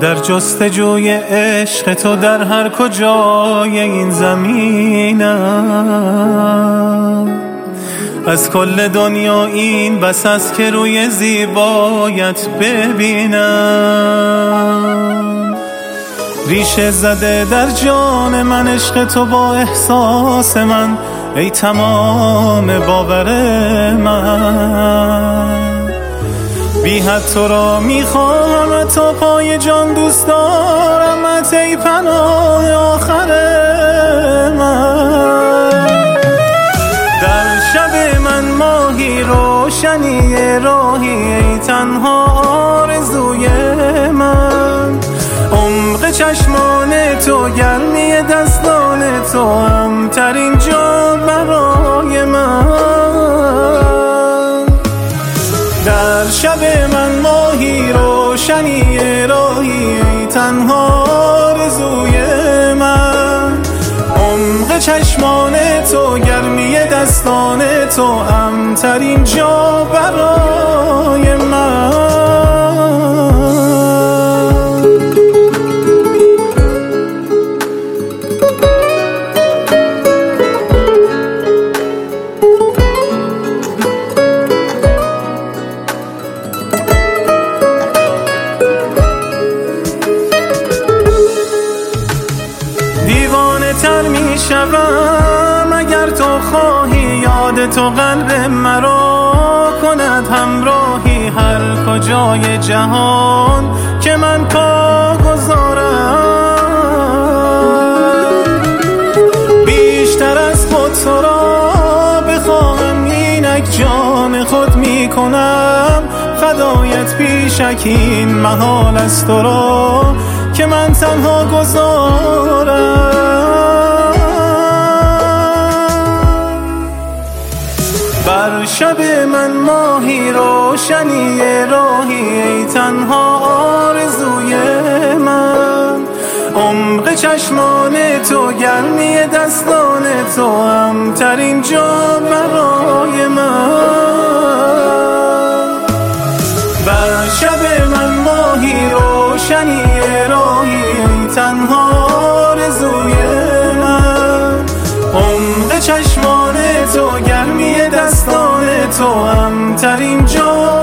در جستجوی عشق تو در هر کجای این زمینم. از کل دنیا این بس است که روی زیبایت ببینم. ریشه زده در جان من عشق تو با احساس من، ای تمام باور من. بی حد تو را میخواهم تا پای جان، دوست دارمت ای پناه آخر من. در شب من ماهی روشنی راهی، ای تنها آرزوی من. عمق چشمان تو گرمی دستان تو، همترین جا برای من. در شب من ماهی روشنی راهی، ای تنها آرزوی من. عمق چشمان تو گرمی دستان تو، همترین جا برای من. تر می شوم اگر تو خواهی، یاد تو قلب مرا کند همراهی. هر کجای جهان که من پا گذارم، بیشتر از خود تو را بخواهم، اینک جان خود می کنم فدایت. بیشک این محال است تو را که من تنها گذارم. بر شب من ماهی روشنی راهی، ای تنها آرزوی من. عمق چشمان تو گرمی دستان تو، همترین جا برای من. بر شب من ماهی روشنی راهی، ای تنها آرزوی من. عمق چشمان تو گرمی دستان تو، همترین جا